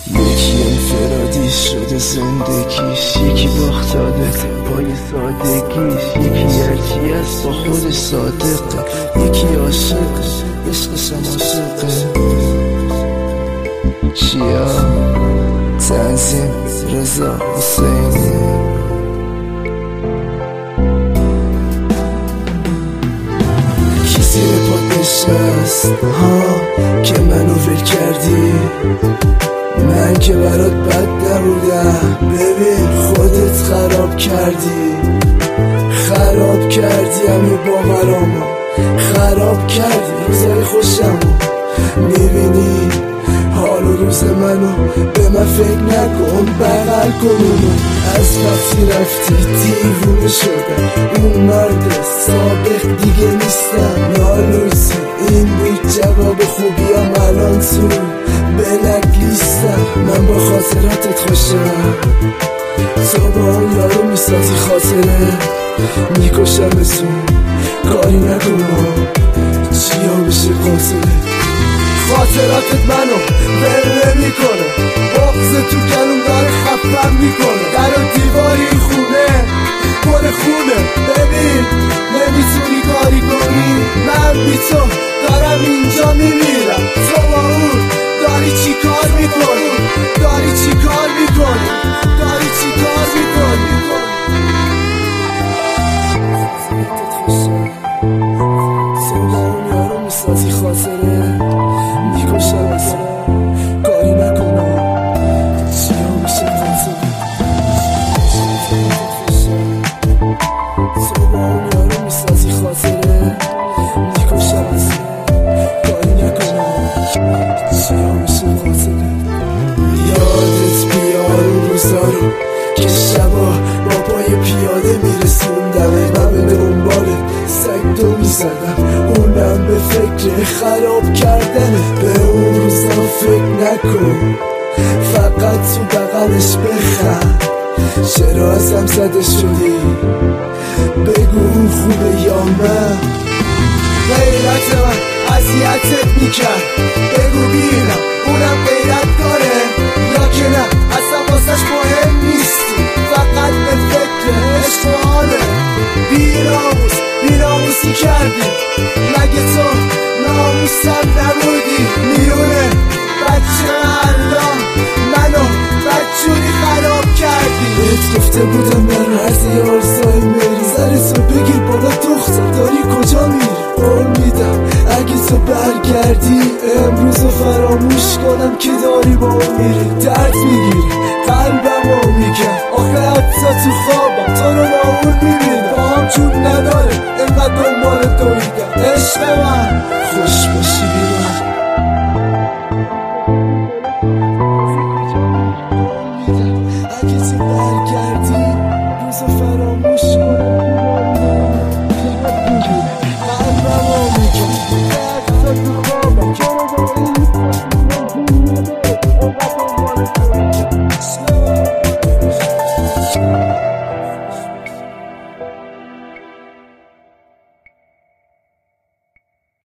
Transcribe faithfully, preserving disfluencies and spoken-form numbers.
یکی انفرادی شده زندگیش، یکی باختاده پای سادگیش، یکی هرچی است با خودش صادقه، یکی عاشقه عشقشم عاشقه. چیا تنظیم رضا حسینی. کسی پاک نشست ها که منو ول کردی، من که برات بد نبودم، ببین خودت خراب کردی، خراب کردی همه باورامو، خراب کردی روزای خوشمو. میبینی حال و روز منو، به من فکر نکن بغل کنونو. از وقتی رفتی دیوونه شدم، اون مرد سابق دیگه نیستم. نالوزی این بود جواب خوبیام، الان تو بلک لیستم. من با خاطراتت خوشم، تو با اون یارو میسازی خاطره، میکشم بسون کاری نکنم چیا میشه قاصله. خاطراتت منو ول نمیکنه، بغض تو گلوم داره خفم میکنه. در و دیواری خونه پر خونه، ببین نمیتونی کاری کنی، من بی تو دارم اینجا میمیرم. تو با اون داری چی کار میکنی، داری چی کار میکنی، داری چی کار میکنی. تو با اون یارو میسازی خاطره، میکشم اصلا کاری نکنم چیا میشه قاطره. تو با اون یارو میسازی خاطره، میکشم اصلا کاری نکنم چیا میشه قاطره. یادت بیار اون روزا رو که شبا با پای پیاده میرسوندم، من به دنبالت سگ دو میزدم، اونم به فکر خراب کردن. به اون روزا فکر نکن، فقط تو بغلش بخند. چرا ازم زده شدی بگو اون خوبه یا من. غیرت من اذیتت میکرد، بگو بینم اونم غیرت داره یا که نه، اصلا واسش مهم نیستی، فقط به فکر عشق و حاله. بیراموس بیراموسی کردی، مگه تو ناموسم نبودی؟ میونه بچه الان منو بدجوری خراب کردی. بهت گفته بودم در عرض یارزایی میری، سر تو بگیر بابا دختر داری کجا میری. قول میدم اگه تو برگردی امروزو فراموش کنم که داری با اون میری. درد میگیری قلبم رو میگم، آخه حتی تو خوابم تو رو ناون میبینم. با هم چون نداره اینقدر دنبال دویدم. عشق من خوش باشی بیرم، اگه تو برگردی روزو فراموش